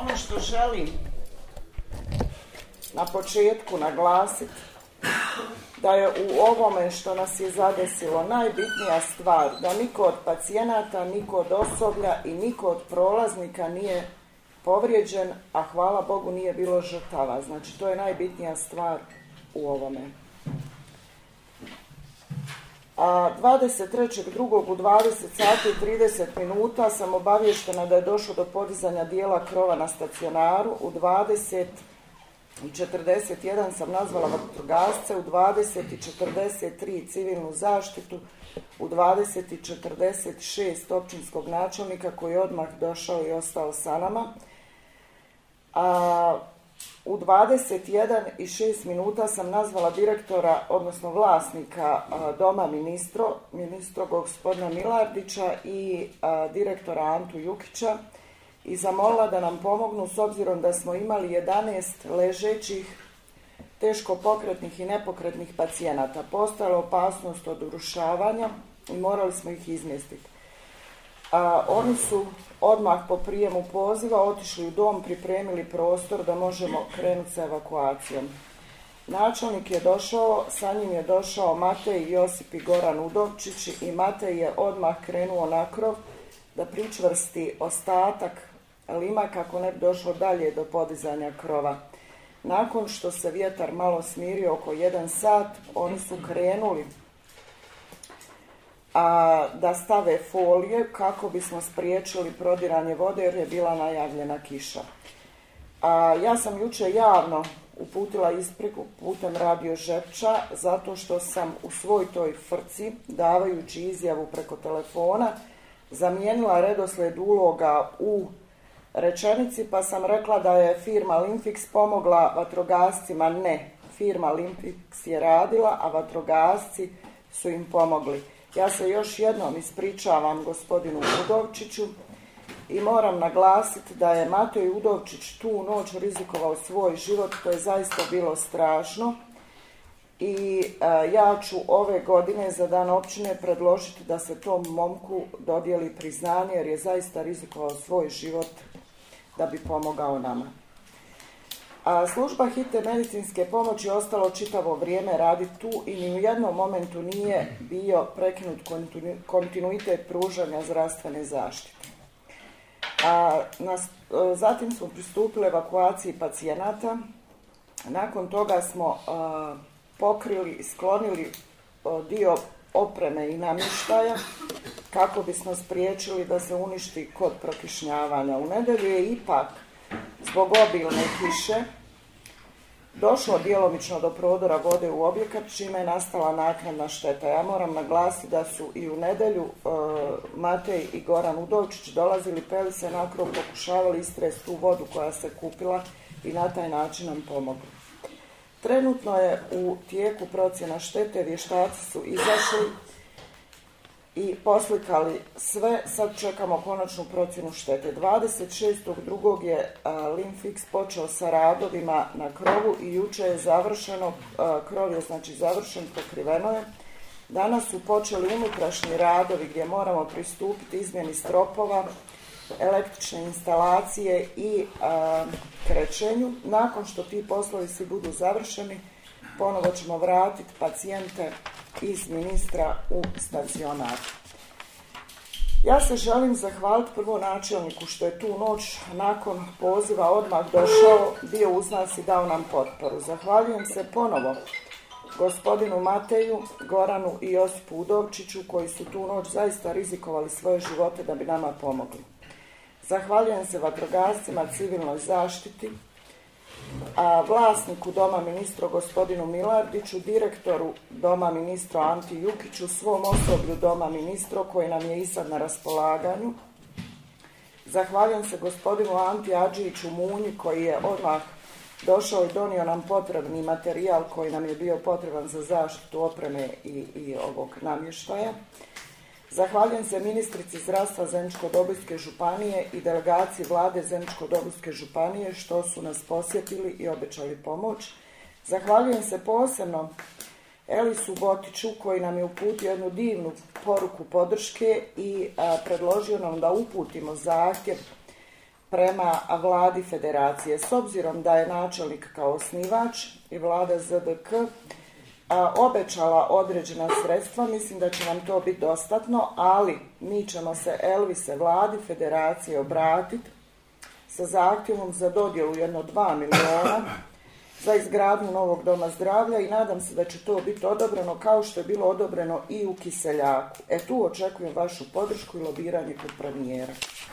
Ono što želim na početku naglasiti, da je u ovome što nas je zadesilo najbitnija stvar da niko od pacijenata, niko od osoblja i niko od prolaznika nije povrijeđen, a hvala Bogu nije bilo žrtava. Znači, to je najbitnija stvar u ovome. A 23.2. u 20 sati i 30 minuta sam obavještena da je došlo do podizanja dijela krova na stacionaru. U 20:41 sam nazvala vatrogasce, u 20:43 civilnu zaštitu, u 20:46 općinskog načelnika koji je odmah došao i ostao sa nama. A u 21:06 minuta sam nazvala direktora, odnosno vlasnika doma ministro gospodina Milardića i direktora Antu Jukića i zamolila da nam pomognu s obzirom da smo imali 11 ležećih, teško pokretnih i nepokretnih pacijenata. Postojala opasnost od urušavanja i morali smo ih izmjestiti. Oni su odmah po prijemu poziva otišli u dom, pripremili prostor da možemo krenuti sa evakuacijom. Načelnik je došao, sa njim je došao Matej, Josip i Goran Udovčić i Matej je odmah krenuo na krov da pričvrsti ostatak lima kako ne bi došlo dalje do podizanja krova. Nakon što se vjetar malo smirio oko 1 sat, oni su krenuli da stave folije kako bismo spriječili prodiranje vode jer je bila najavljena kiša. Ja sam jučer javno uputila ispriku putem radio Žepča zato što sam u svoj toj frci, davajući izjavu preko telefona, zamijenila redoslijed uloga u rečenici, pa sam rekla da je firma Limfix pomogla vatrogascima. Ne, firma Limfix je radila, a vatrogasci su im pomogli. Ja se još jednom ispričavam gospodinu Udovčiću i moram naglasiti da je Matej Udovčić tu noć rizikovao svoj život, to je zaista bilo strašno i ja ću ove godine za dan općine predložiti da se tom momku dodijeli priznanje jer je zaista rizikovao svoj život da bi pomogao nama. Služba hitne medicinske pomoći ostalo čitavo vrijeme radi tu i ni u jednom momentu nije bio prekinut kontinuitet pružanja zdravstvene zaštite. Zatim smo pristupili evakuaciji pacijenata. Nakon toga smo pokrili i sklonili dio opreme i namještaja kako bismo spriječili da se uništi kod prokišnjavanja. U nedjelju je ipak zbog obilne kiše došlo djelomično do prodora vode u objekat, čime je nastala naknadna šteta. Ja moram naglasiti da su i u nedjelju Matej i Goran Udovčić dolazili, peli se na krov, pokušavali istresti tu vodu koja se kupila i na taj način nam pomogli. Trenutno je u tijeku procjena štete, vještaci su izašli i poslikali sve, sad čekamo konačnu procjenu štete. 26.2. je Limfix počeo sa radovima na krovu i jučer je završeno, krov je znači završen, pokriveno je. Danas su počeli unutrašnji radovi gdje moramo pristupiti izmjeni stropova, električne instalacije i krečenju. Nakon što ti poslovi svi budu završeni, ponovo ćemo vratiti pacijente iz ministra u stacionar. Ja se želim zahvaliti prvo načelniku što je tu noć nakon poziva odmah došao, bio uz nas i dao nam potporu. Zahvaljujem se ponovo gospodinu Mateju, Goranu i Josipu Udovčiću koji su tu noć zaista rizikovali svoje živote da bi nama pomogli. Zahvaljujem se vatrogascima, civilnoj zaštiti, vlasniku doma ministra gospodinu Milardiću, direktoru doma ministra Anti Jukiću, svom osoblju doma ministra koji nam je i sad na raspolaganju. Zahvaljujem se gospodinu Anti Adžijiću Munji koji je odmah došao i donio nam potrebni materijal koji nam je bio potreban za zaštitu opreme i ovog namještaja. Zahvaljujem se ministrici zdravstva Zeničko-dobojske županije i delegaciji vlade Zeničko-dobojske županije što su nas posjetili i obećali pomoć. Zahvaljujem se posebno Elisu Botiću koji nam je uputio jednu divnu poruku podrške i predložio nam da uputimo zahtjev prema vladi federacije. S obzirom da je načelnik kao osnivač i vlada ZDK obećala određena sredstva, mislim da će nam to biti dostatno, ali mi ćemo se Elvise vladi federacije obratiti sa zahtjevom za dodjelu jedno 2 miliona za izgradnju novog doma zdravlja i nadam se da će to biti odobreno kao što je bilo odobreno i u Kiseljaku. Tu očekujem vašu podršku i lobiranje kod premijera.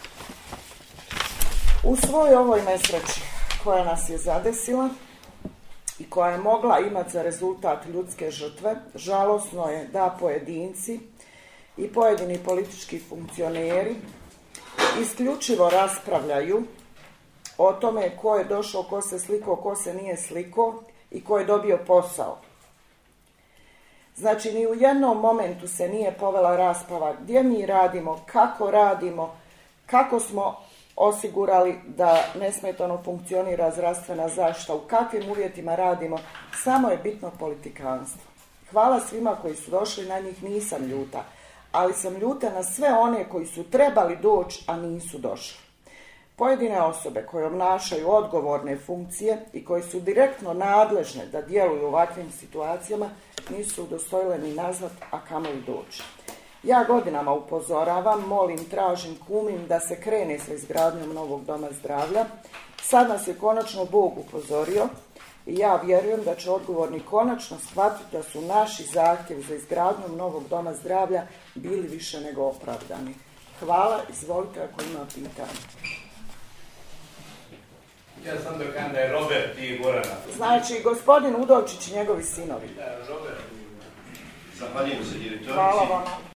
U svoj ovoj nesreći koja nas je zadesila i koja je mogla imati za rezultat ljudske žrtve, žalosno je da pojedinci i pojedini politički funkcioneri isključivo raspravljaju o tome ko je došao, ko se slikao, ko se nije slikao i ko je dobio posao. Znači, ni u jednom momentu se nije povela rasprava gdje mi radimo, kako smo osigurali da nesmetano funkcionira zdravstvena zaštita, u kakvim uvjetima radimo, samo je bitno politikanstvo. Hvala svima koji su došli, na njih nisam ljuta, ali sam ljuta na sve one koji su trebali doći, a nisu došli. Pojedine osobe koje obnašaju odgovorne funkcije i koji su direktno nadležne da djeluju u ovakvim situacijama nisu udostojile ni nazvat, a kamoli doći. Ja godinama upozoravam, molim, tražim, kumim da se krene sa izgradnjom novog doma zdravlja. Sad nas je konačno Bog upozorio i ja vjerujem da će odgovorni konačno shvatiti da su naši zahtjevi za izgradnjom novog doma zdravlja bili više nego opravdani. Hvala, izvolite ako ima pitanje. Ja sam dokan da je Robert i Gorana. Znači, gospodin Udovčić i njegovi sinovi. Robert. Zahvaljujem se direktorici. Hvala vam.